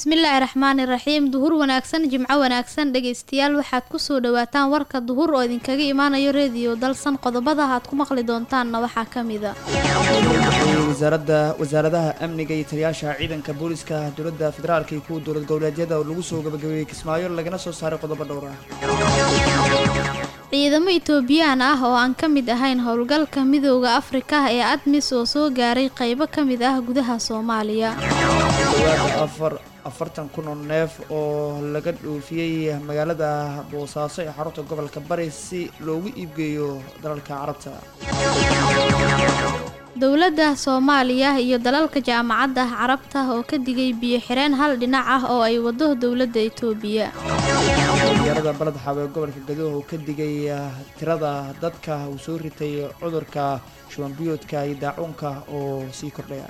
bismillaahi raxmaani raxiim duhur wanaagsan jimco wanaagsan dhageystayaal waxaad ku soo dhawaataan warka duhur oo idinkaga imaanayo reediyo dalsan qodobada aad ku maqli doontaanna waxaa ka mid ah wasaaradaha amniga iyo taliyaasha ciidanka booliska dowladda federaalka iyo kuwa dowlad goboleedyada oo lagu soo gabagabeeyey Kismaayo lagana soo saaray qodobo dhowr ah ciidamo Itoobiyaan ah oo aan ka mid ahayn howlgalka midowga Afrika ee ADMIS oo soo gaaray qaybo ka mid ah gudaha Soomaaliya 40,000 oo neef oo laga dhoofiyay magaalada Boosaaso ee xarunta gobolka Bari si loogu iibgeeyo dalalka Carabta dowladda Soomaaliya iyo dalalka jaamacadda Carabta oo ka digay biyo xireen hal dhinac ah oo ay wado dowladda Itoobiya magaalada balad xawee gobolka Gadow oo ka digay tirada dadka uu soo ritay cudurka shuban biyoodka iyo daacuunka oo sii kordhaya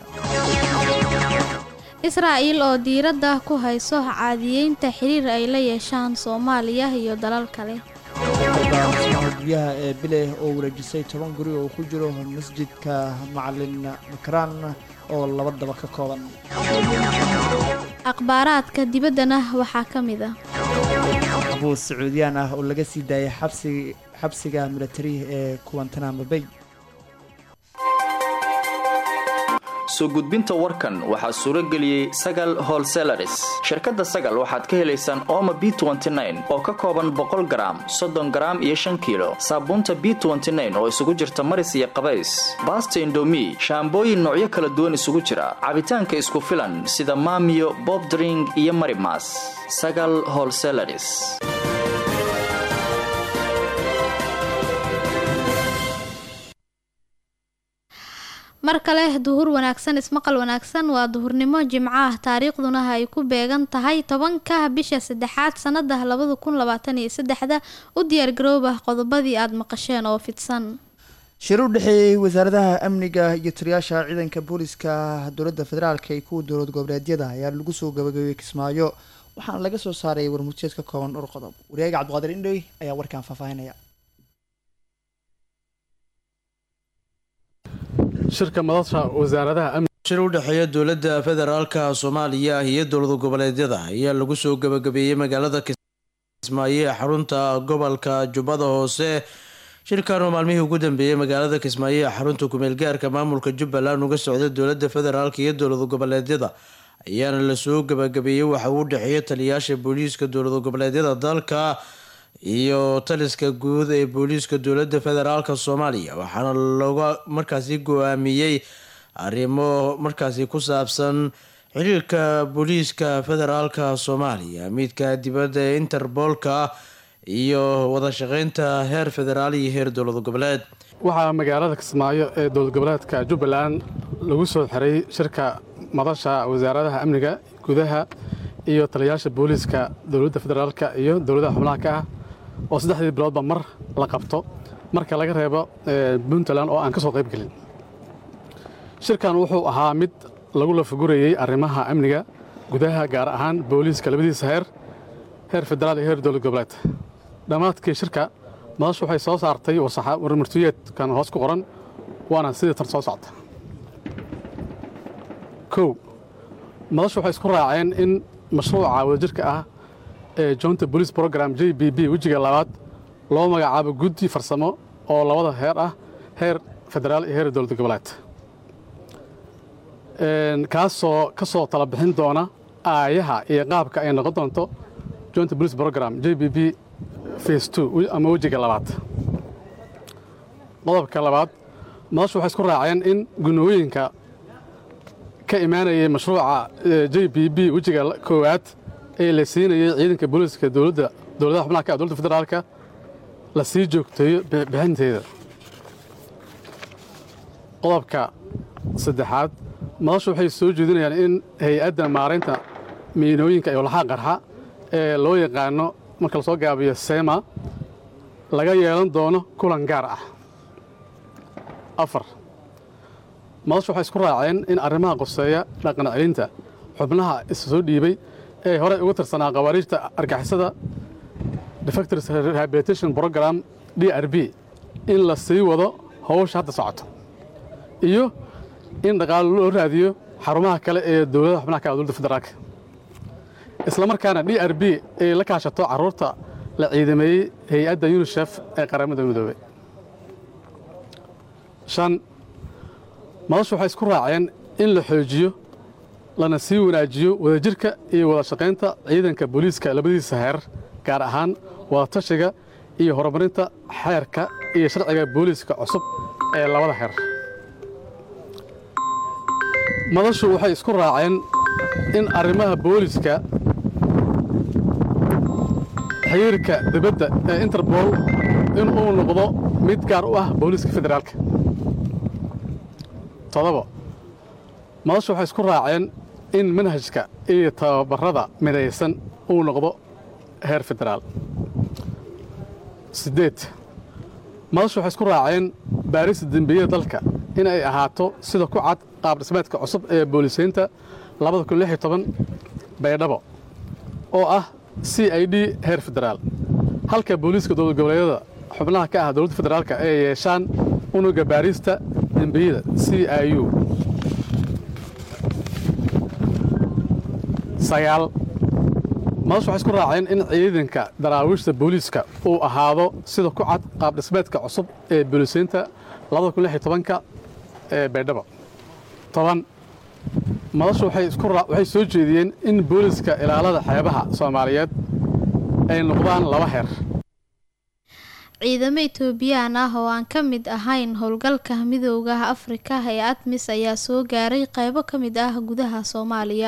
Israa'iil oo diiradda ku hayso caadiyeynta xiriir ay la yeeshaan Soomaaliya iyo dalal kale biyaha ee bile oo wareejisay 10 guri oo ku jiro masjidka Macallin Makraan oo laba daba ka kooban akhbaaraadka dibaddana waxaa ka mid ah Abu Sacuudiyaan ah oo laga sii daayay xabsiga military ee Guantanamo Bay soo gudbinta warkan waxaa suuro geliyay Sagal Wholesalers shirkadda Sagal waxaad ka helaysaan Omo B29 oo ka kooban 100 gram 30 gram iyo 5 kilo saabuunta B29 oo isugu jirta maris iyo qabays Basta Indomie shaambooyin noocyo kala duwan isugu jira cabitaanka isku filan sida Maamiyo Bob Drink iyo Marimas Sagal Wholesalers mar kale duhur wanaagsan ismaqal wanaagsan waa duhurnimo jimco ah taariikhduna ay ku beegan tahay 10ka bisha 3aad sanada 2023 u diyaar garooba qodobadii aad maqasheen oo fidsan shir u dhaxeeyay wasaaradaha amniga iyo taliyaasha ciidanka booliska dowladda federaalka iyo kuwa dowlad goboleedyada ayaa lagu soo gabagabeeyay Kismaayo waxaana laga soo saaray warmutiyeed ka kooban dhowr qodob wariyayga Cabdiqaadir Indhoy ayaa warkan faafahinaya shirka madasha wasaaradaha shir u dhaxeeya dowladda federaalka Soomaaliya iyo dowlad goboleedyada ayaa lagu soo gabagabeeyay magaalada Kismaayo ee xarunta gobolka Jubbada Hoose shirkan oo maalmihii ugu dambeeyay magaalada Kismaayo ee xarunta ku meel gaarka maamulka Jubbaland uga socda dowladda federaalka iyo dowlad goboleedyada ayaana la soo gabagabeeyay waxa uu dhaxeeya taliyaasha booliiska dowlad goboleedyada dalka iyo taliska guud ee booliiska dowladda federaalka Soomaaliya waxaana looga markaasi go'aamiyay arrimo markaasi ku saabsan xiriirka booliiska federaalka Soomaaliya midka dibadda ee Interpolka iyo wada shaqeynta heer federaal iyo heer dowlad goboleed waxaa magaalada Kismaayo ee dowlad goboleedka Jubbaland lagu soo xiray shirka madasha wasaaradaha amniga gudaha iyo taliyaasha booliiska dowladda federaalka iyo dowladaha xubnaha ka ah oo 3 biloodba mar la qabto marka laga reebo Puntland oo aan ka soo qayb galin shirkan wuxuu ahaa mid lagu la fagurayay arrimaha amniga gudaha gaar ahaan booliiska labadiisa heer federaal iyo heer dowlad goboleed dhamaadkii shirka madashu waxay soo saartay warmartiyeedkan hoos ku qoran waana sidii tan soo socda madashu waxay isku raaceen in mashruuca wadajirka ah ee Joint Police Program JBP wajiga labaad loo magacaabo guddi farsamo oo labada heer ah heer federaal iyo heer dowlad goboleed kaasoo ka soo tala bixin doona aayaha iyo qaabka ay noqon doonto Joint Police Program JBP Phase 2 ama wajiga labaad qodobka labaad madashu waxay isku raaceen in gunooyinka ka imaanayay mashruuca JBP wajiga koowaad ee la siinayay ciidanka booliiska dowladaha xubnaha ka dowladda federaalka la sii joogteeyo bixinteeda qodobka saddexaad madashu waxay soo jeedinayaan in hay'adda maareynta miinooyinka iyo walxaha qarxa ee loo yaqaano marka la soo gaabiyo SEMA laga yeelan doono kulan gaar ah 4 madashu waxay isku raaceen in arrimaha qoseeya dhaqan celinta xubnaha is soo dhiibay ee hore uga tirsanaa qawaariijta argagixisada Defectors Rehabilitation Program DRP in la sii wado hawsha hadda socoto iyo in dhaqaale loo raadiyo xarumaha kale ee dowladda xubnaha ka dowladda federaalka islamarkaana DRB ay la kaashato carruurta la ciidameeyey hay-adda UNICEF ee qaramada midoobay. 5 madashu waxay isku raaceen in la xoojiyo lana sii wanaajiyo wadajirka iyo wada shaqaynta ciidanka booliiska labadiisa heer, gaar ahaan wada tashiga iyo horumarinta xeerka iyo sharciga booliiska cusub ee labada heer. madashu waxay isku raaceen in arrimaha booliiska xiriirka dibadda ee Interpol in uu noqdo mid gaar u ah booliiska federaalka. 7 madashu waxay isku raaceen in manhajka iyo tababarada midaysan uu noqdo heer federaal. 8 madashu waxay isku raaceen baarista dembiyada dalka in ay ahaato sida ku cad qaab dhismeedka cusub ee booliisiinta 2016 Baydhabo oo ah CID heer federaal, halka booliiska dowlad goboleedyada xubnaha ka ah dowladda federaalka ay yeeshaan unuga baarista dembiyada CIU. 9 madashu waxay isku raaceen in ciidanka daraawiishta booliiska uu ahaado sida ku cad qaab dhismeedka cusub ee booliisiinta 2016 ee Baydhabo. 10 madashu waxay soo jeediyeen in booliiska ilaalada xeebaha Soomaaliyeed ay noqdaan 2 heer. ciidamo Itoobiyaan ah oo aan ka mid ahayn howlgalka midowga Afrika ee ATMIS ayaa soo gaaray qaybo ka mid ah gudaha Soomaaliya.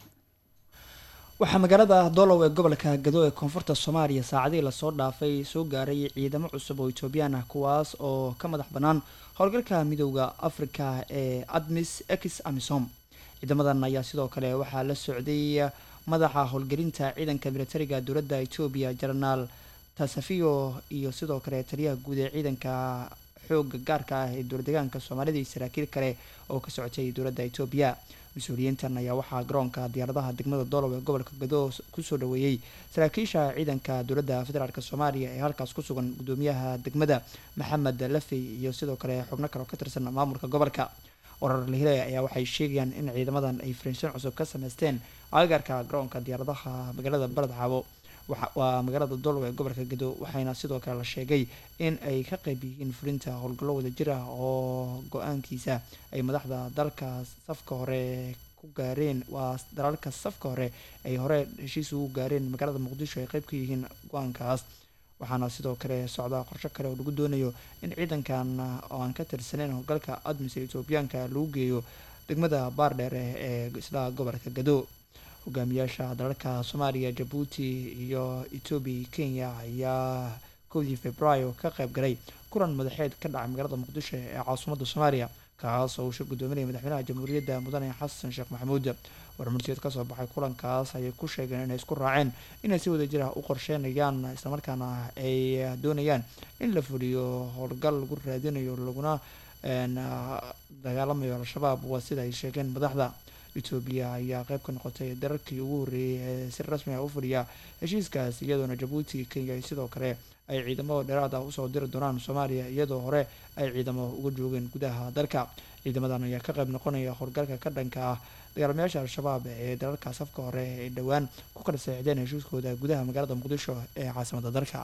waxaa magaalada Doolow ee gobolka Gado ee koonfurta Soomaaliya saacadii la soo dhaafay soo gaaray ciidamo cusub oo Itoobiyaan ah kuwaas oo ka madax banaan howlgalka midowga Afrika ee ATMIS AMISOM. ciidamadan ayaa sidoo kale waxaa la socday madaxa howlgelinta ciidanka militariga dowladda Itoobiya General Tasafiyo iyo sidoo kale taliyaha guud ee ciidanka xoogga gaarka ah ee dowladdeegaanka Soomaalida iyo saraakiil kale oo ka socotay dowladda Itoobiya. mas-uuliyiintan ayaa waxaa garoonka diyaaradaha degmada Doolow ee gobolka Gado kusoo dhaweeyay saraakiisha ciidanka dowladda federaalka Soomaaliya ee halkaas ku sugan gudoomiyaha degmada Maxamed Lafey iyo sidoo kale xubno kale oo ka tirsan maamulka gobolka. warar la helay ayaa waxay sheegayaan in ciidamadan ay fariisin cusub ka sameysteen agagaarka garoonka diyaaradaha magaalada Baladxaabo waa magaalada Doolow ee gobolka Gado, waxayna sidoo kale la sheegay in ay ka qayb yihiin fulinta howlgallo wadajir ah oo go-aankiisa ay madaxda dalka safka hore ku gaareen dalalka safka hore ay hore heshiis ugu gaareen magaalada Muqdisho ay qayb ka yihiin go-aankaas. waxaana sidoo kale socda qorshe kale oo lagu doonayo in ciidankan oo aan ka tirsaneyn howlgalka ATMIS ee Itoobiyaanka lagu geeyo degmada Baardheer ee isla gobolka Gado. hogaamiyaasha dalalka Soomaaliya, Djibouti iyo Itoobiya Kenya ayaa 1 Febraayo ka qayb galay kulan madaxeed ka dhacay magaalada Muqdisho ee caasimadda Soomaaliya, kaas oo shir gudoominaya madaxweynaha jamhuuriyadda mudane Xasan Sheekh Maxamuud. warmurtiyeed ka soo baxay kulankaas ayay ku sheegeen inay isku raaceen inay si wadajir ah u qorsheynayaan isla markaana ay doonayaan in la fuliyo howlgal lagu raadinayo laguna dagaalamayo al-shabaab. waa sida ay sheegeen madaxda. Itoobiya ayaa qayb ka noqotay dalalkii ugu horreeyay ee si rasmi ah u fuliya heshiiskaas, iyadoona Djibouti Kenya sidoo kale ay ciidamo dheeraad ah usoo diri doonaan Soomaaliya iyadoo hore ay ciidamo uga joogeen gudaha dalka. ciidamadan ayaa ka qayb noqonaya howlgalka ka dhanka ah dagaalamayaasha al-shabaab ee dalalka safka hore ee dhowaan ku kala saxiixdeen heshiiskooda gudaha magaalada Muqdisho ee caasimadda dalka.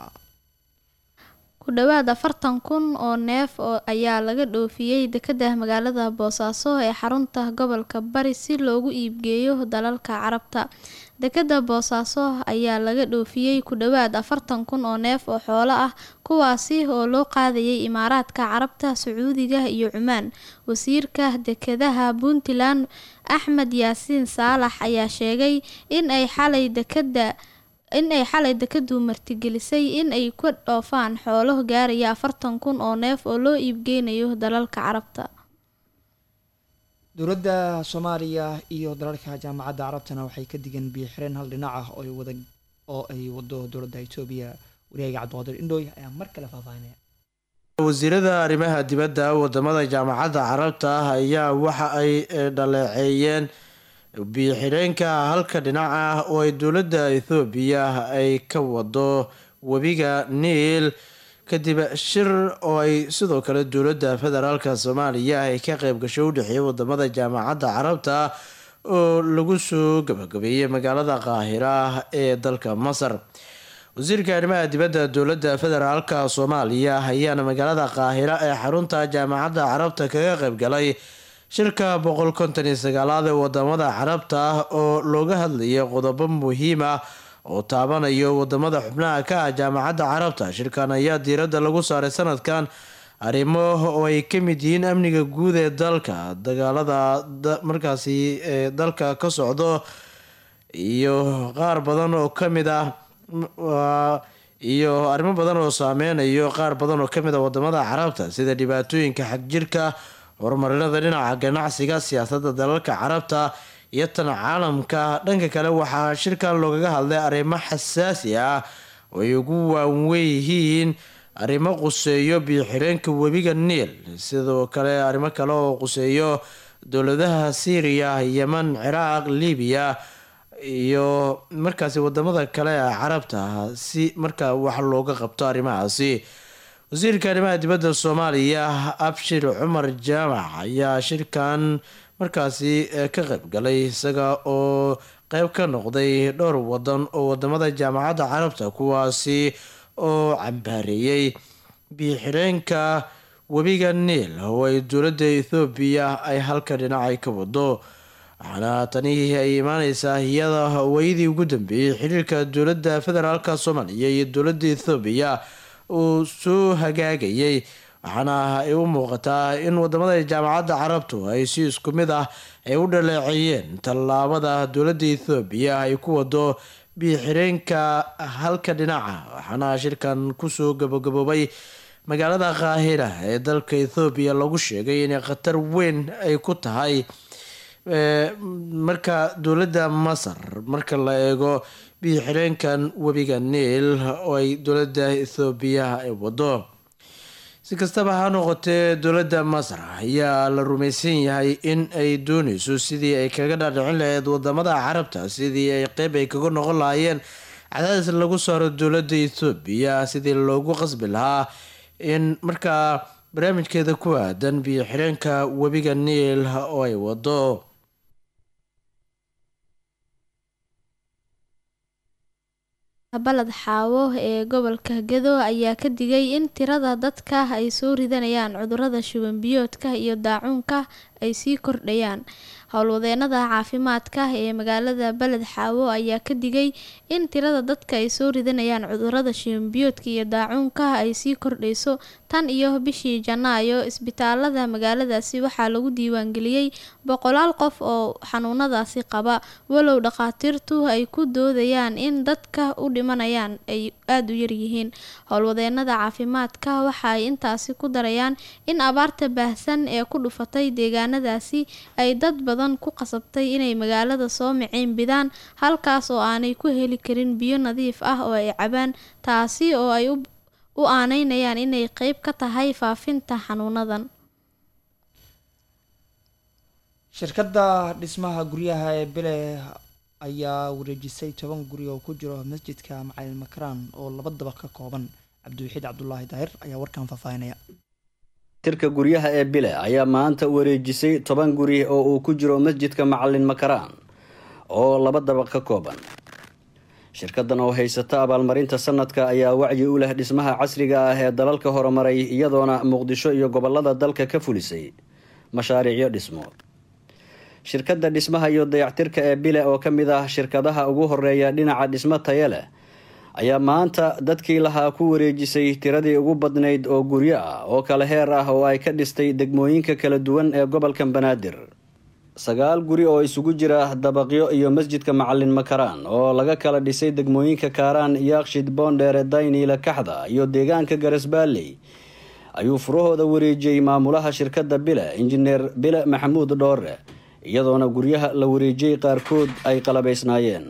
ku dhawaad 40,000 oo neef ayaa laga dhoofiyay dekedda magaalada Boosaaso ee xarunta gobolka Bari si loogu iibgeeyo dalalka Carabta. dekedda Boosaaso ayaa laga dhoofiyay ku dhawaad 40,000 oo neef oo xoolo ah, kuwaasi oo loo qaadayay Imaaraadka Carabta, Sacuudiga iyo Cumaan. wasiirka dekedaha Puntland Axmed Yaasiin Saalax ayaa sheegay in ay xalay dekeddu martigelisay in ay ku dhoofaan xoolo gaaraya 40,000 oo neef oo loo iibgeynayo dalalka Carabta. dowladda Soomaaliya iyo dalalka jaamacadda Carabtana waxay ka digeen biyo xireen hal dhinac ah oo ay wado dowladda Itoobiya. wariyaha Cabdiqaadir Indhooy ayaa mar kale faahfaahinaya. wasiirada arrimaha dibadda wadamada jaamacadda Carabta ayaa waxa ay dhaleeceeyeen biyo xireenka halka dhinac ah oo ay dowladda Itoobiya ay ka wado webiga Niil kadib shir oo ay sidoo kale dowladda federaalka Soomaaliya ay ka qayb gashay u dhaxeeyay wadamada jaamacadda Carabta oo lagu soo gabagabeeyey magaalada qaahira ee dalka masar. wasiirka arrimaha dibadda dowladda federaalka soomaaliya ayaana magaalada qaahira ee xarunta jaamacadda carabta kaga qaybgalay shirka 159aad ee wadamada carabta ah oo looga hadlayay qodobo muhiim ah oo taabanayo wadamada xubnaha ka ah jaamacadda carabta. shirkan ayaa diiradda lagu saaray sanadkan arrimo oo ay ka mid yihiin amniga guud ee dalka, dagaalada markaasi ee dalka ka socdo iyo qaar badan oo kamid ah iyo arrimo badan oo saameynayo qaar badan oo kamid ah wadamada carabta sida dhibaatooyinka xagjirka, horumarinada dhinaca ganacsiga, siyaasadda dalalka carabta iyo tan caalamka. dhanka kale waxaa shirkan loogaga hadlay arrimo xasaasi ah oo ay ugu waaweyn yihiin arrimo quseeyo biyo-xireenka webiga niil, sidoo kale arrimo kale oo quseeyo dowladaha Syria, Yemen, Ciraaq, Libiya iyo markaasi wadamada kale ee carabta si markaa wax looga qabto arrimahaasi. wasiirka arrimaha dibadda Soomaaliya Abshir Cumar Jaamac ayaa shirkan markaasi ka qaybgalay isaga oo qayb ka noqday dhowr wadan oo wadamada jaamacadda carabta kuwaasi oo cambaareeyay biyo-xireenka webiga niil oo ay dowladda Ethiopia ay halka dhinacay ka wado. waxaana tani ay imaaneysaa iyada waayadii ugu dambeeyay xiriirka dowladda federaalka Soomaaliya iyo dowladda Ethiopia uu soo hagaagayay, waxaana ay u muuqataa in wadamada jaamacadda carabtu ay si isku mid ah ay u dhaleeceeyeen tallaabada dowladda Ethiopia ay ku wado biyo-xireenka halka dhinaca. waxaana shirkan kusoo gabagaboobay magaalada qaahira ee dalka Ethiopia lagu sheegay inay khatar weyn ay ku tahay marka dowladda Masar marka la eego biyo-xireenkan webiga niil oo ay dowladda Ethiopia ay wado. si kastaba ha noqotee dowladda Masar ayaa la rumaysan yahay in ay dooneyso sidii ay kaga dhaadhicin lahayd wadamada carabta sidii ay qeyb ay kaga noqon lahaayeen cadaadis lagu saaro dowladda Ethiopia sidii loogu qasbi lahaa in markaa barnaamijkeeda ku aadan biyo-xireenka webiga niil oo ay wado. balad xaawo ee gobolka Gedo ayaa ka digay in tirada dadka ay soo ridanayaan cudurrada shuban biyoodka iyo daacuunka ay sii kordhayaan. howlwadeenada caafimaadka ee magaalada balad xaawo ayaa ka digay in tirada dadka ay soo ridanayaan cudurrada shuban biyoodka iyo daacuunka ay sii kordhayso. tan iyo bishii Janaayo isbitaalada magaaladaasi waxaa lagu diiwaangeliyay 100 qof oo xanuunadaasi qaba, walow dhaqaatiirtu ay ku doodayaan in dadka u dhimanayaan ay aad u yar yihiin. howlwadeenada caafimaadka waxa ay intaasi ku darayaan in abaarta baahsan ee ku dhufatay deegaanadaasi ay dad badan ku qasabtay inay magaalada soo miceen bidaan, halkaas oo aanay ku heli karin biyo nadiif ah oo ay cabaan, taasi oo ay u aaneynayaan inay qayb ka tahay faafinta xanuunadan. shirkadda dhismaha guryaha ee bile ayaa wareejisay 10 guri oo ku jiro masjidka Macalin Makraan oo 2 dabaq ka kooban. Cabdiwaxiid Cabdullaahi Daahir ayaa warkan faafaynaya. tirka guryaha ee bile ayaa maanta wareejisay 10 guri oo uu ku jiro masjidka Macalin Makraan oo 2 dabaq ka kooban. shirkadan oo haysata abaalmarinta sanadka ayaa wacyi u leh dhismaha casriga ah ee dalalka horumaray iyadoona Muqdisho iyo gobolada dalka ka fulisay mashaariicyo dhismo. shirkadda dhismaha iyo dayactirka ee bile oo ka mid ah shirkadaha ugu horeeya dhinaca dhismo tayo leh ayaa maanta dadkii lahaa ku wareejisay tiradii ugu badnayd oo guryo ah oo kala heer ah oo ay ka dhistay degmooyinka kala duwan ee gobolka Banaadir. 9 guri oo isugu jira dabaqyo iyo masjidka Macalin Makraan oo laga kala dhisay degmooyinka Kaaraan, Yaaqshid, Boondheere, Daynila, Kaxda iyo deegaanka Garasbaalley ayuu furahooda wareejiyay maamulaha shirkadda bile injineer Bile Maxamuud Dhoore, iyadoona guryaha la wareejiyay qaarkood ay qalabaysnaayeen.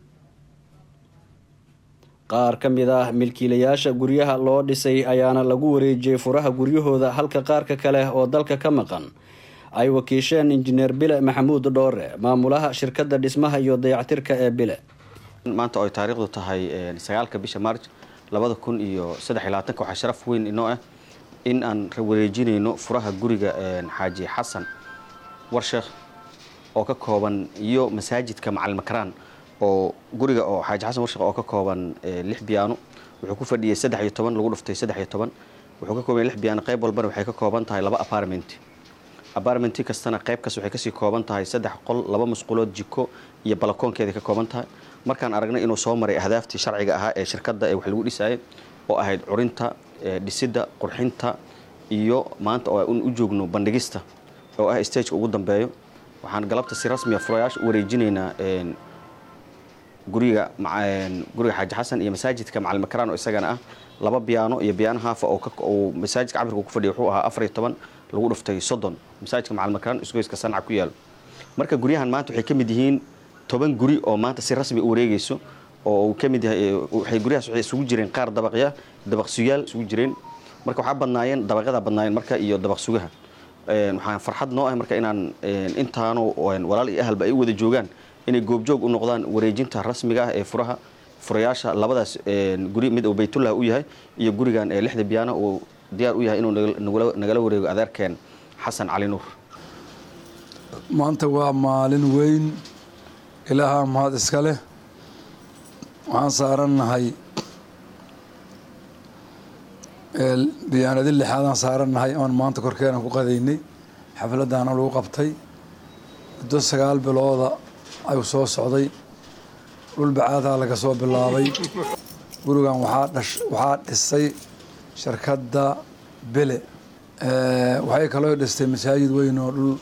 qaar ka mid ah milkiilayaasha guryaha loo dhisay ayaana lagu wareejiyay furaha guryahooda halka qaarka kale oo dalka ka maqan ay wakiisheen injineer Bile Maxamuud Dhoore, maamulaha shirkadda dhismaha iyo dayactirka ee bile. maanta oo taariikhdu tahay 9 bisha Maarch 2023 waxaa sharaf weyn inoo ah in aan wareejinayno furaha guriga Xaaji Xasan Warsheekh oo ka kooban iyo masaajidka macalin makaraan oo guriga oo xaaji xasan warshiq oo ka kooban 6 biyaano wuxuu ku fadhiyay 13 lagu dhuftay 13 wuxuu ka kooban 6 biyaano qayb walbana waxay ka kooban tahay 2 apartment kastana qayb kas waxay ka sii kooban tahay 3 qol 2 musqulood jiko iyo balakoonkeeda ka kooban tahay markaan aragnay inuu soo maray ahdaaftii sharciga ahaa ee shirkadda ee wax lagu dhisay oo ahayd curinta dhisida qurxinta iyo maanta oo u joogno bandhigista oo ah stage ugu dambeeyo waxaan galabta si rasmi ah furayaasha u wareejinaynaa guriga xaaji xasan iyo masaajidka macalin makaraan oo isagana ah 2 biyaano iyo biyaan haafa oo masaajidka cabirka ku fadhiyo wuxuu ahaa 14 lagu dhuftay 30 masaajidka macalin makaraan isgoyska sanca ku yaalo marka guryahan maanta waxay ka mid yihiin 10 guri oo maanta si rasmi u wareegayso oo uu ka mid yahay waxay guryahaas waxay isugu jireen qaar dabaqsuyaal isugu jireen marka waxaa badnaayeen dabaqyada badnaayeen marka iyo dabaq sugaha waxaan farxad noo ah marka inaan intaano walaal iyo ahalba ay u wada joogaan inay goobjoog u noqdaan wareejinta rasmiga ah ee furayaasha labadaas guri mid oo baytullah u yahay iyo gurigan ee 6 biyaana oo diyaar u yahay inuu nagala wareego adeerkeen xasan cali nuur maanta waa maalin weyn ilaaha mahad iska leh waxaan saarannahay biyaanadii 6aadaan saarannahay oon maanta korkeena ku qadaynay xafladdaana lagu qabtay muddo 9 bilooda ayuu soo socday dhul bacaadaa laga soo bilaabay gurigan waxaa dhisay shirkadda bele waxay kaloo dhistay masaajid weyn oo dhul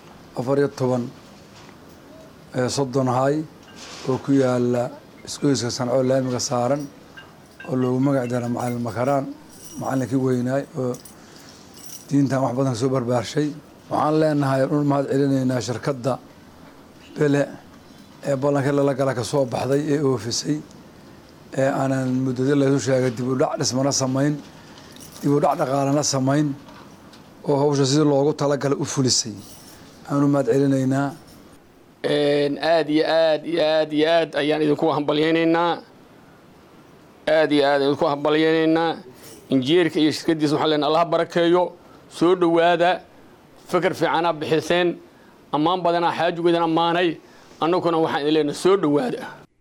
14 hay oo ku yaala isgoyska sanco laamiga saaran oo loogu magac dara macalin makaraan macalinkii weynaay oo diintan wax badan soo barbaarshay waxaan leenahay dhul mahad celinaynaa shirkadda bele ee ballankii lala gala ka soo baxday ee oofisay ee aanan muddadii laysu sheegay dib u dhac dhismana samayn dib u dhac dhaqaalana samayn oo hawsha sidii loogu talagalay u fulisay aanu mahad celinaynaa aad iyo aad iyo aad iyo aad ayaan idinku hambalyaynaynaa injineerka iyo shirkadiisa waxaan leenahay Allah barakeeyo soo dhawaada fikir fiicana bixiseen ammaan badana xaajigoodana ammaanay annaguna waxaan idin leenahay soo dhawaada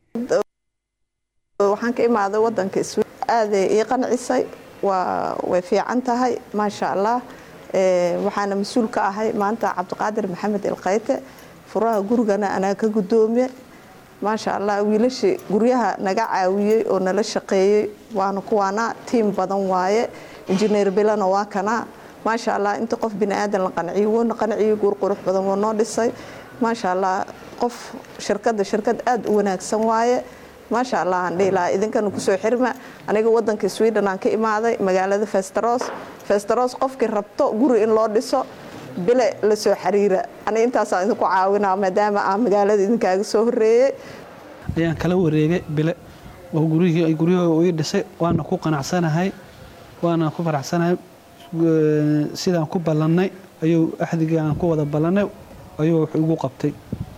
waxaan ka imaaday wadanka aad ay qancisay way fiican tahay ma sha Allah waxaana mas'uul ka ahay maanta Cabdiqaadir Maxamed Ilqayte furaha gurigana ana ka gudoomiye ma sha Allah wiilasha guryaha naga caawiyay oo nala shaqeeyay waana kuwana team badan waaye engineer bilana waa kana ma sha Allah inta qof bini aadan la qanciyo guur qurux badan oo noo dhisay ma sha Allah qof shirkad aad u wanaagsan waaye ma sha Allah aan dheelaa idinkan ku soo xirma aniga wadanka Sweden aan ka imaaday magaalada Västerås qofkii rabto guri in loo dhiso bile la soo xiriira ana intaas aan ku caawinaa maadaama aan magaalada idinkaaga soo horeeyay ayaan kala wareegay bile oo guriga uu dhisay waana ku qanacsanahay waana ku faraxsanahay sidaan ku ballanay ayuu axdiga aan ku wada ballanay ayuu wax ugu qabtay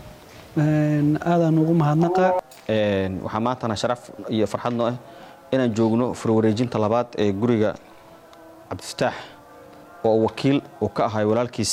aadaan ugu mahadnaqa waxaa maantana sharaf iyo farxad noo ah inaan joogno furwareejinta labaad ee guriga Cabdifataax oo wakiil uu ka ahay walaalkiis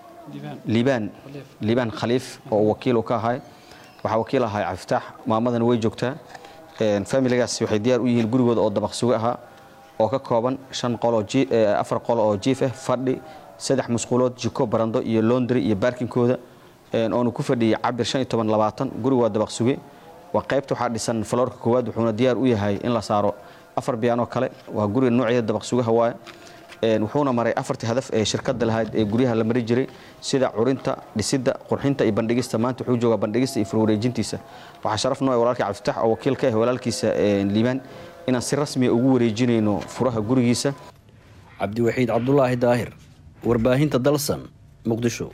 liibaan khaliif oo wakiil uu ka ahay waxa wakiil ahay Cabdifataax maamadan way joogtaa familigaas waxay diyaar u yihiin gurigooda oo dabaq suga ahaa oo ka kooban 4 qol oo jiif ah fadhi 3 musqulood jiko barando iyo laundry iyo parkingkooda oo ku fadhiyay cabir 15-20 guriga waa dabaq suge waa qaybta waxa dhisan floorka koowaad wuxuuna diyaar u yahay in la saaro 4 biyaano kale waa guriga noocyada dabaq sugaha waaye wuxuuna maray 4 hadaf ee shirkadda lahayd ee guryaha la mari jiray sida curinta dhisida qurxinta iyo bandhigista maanta wuxuu joogaa bandhigista iyo furwareejintiisa waxa sharaf noo walaalka Cabdifataax oo wakiil ka ah walaalkiisa liibaan inaan si rasmi ah ugu wareejinayno furaha gurigiisa Cabdiwaxiid Cabdullaahi Daahir warbaahinta dalsan Muqdisho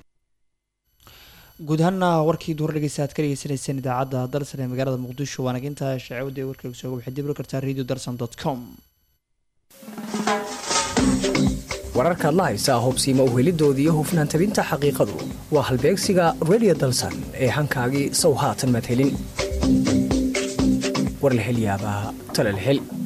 guud ahaan warkii duur dhageysaad ka dhageysaneyseen idaacadda dalsan ee magaalada Muqdisho waana inta shacabada warkayga soo waxay dib u kartaa radio.dalsan.com wararka la haysa hubsiima u helidoodii iyo hufnaan tabinta xaqiiqadu waa halbeegsiga radio dalsan ee hankaagii sow haatan madhelin war la hel yaabaa tala la hel